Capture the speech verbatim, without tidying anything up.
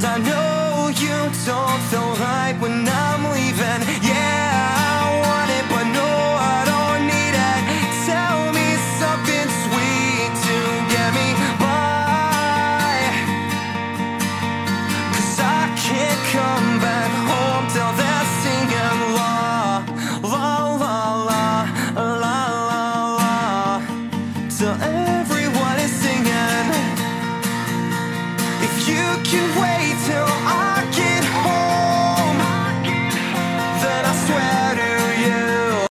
And I know you don't feel right when I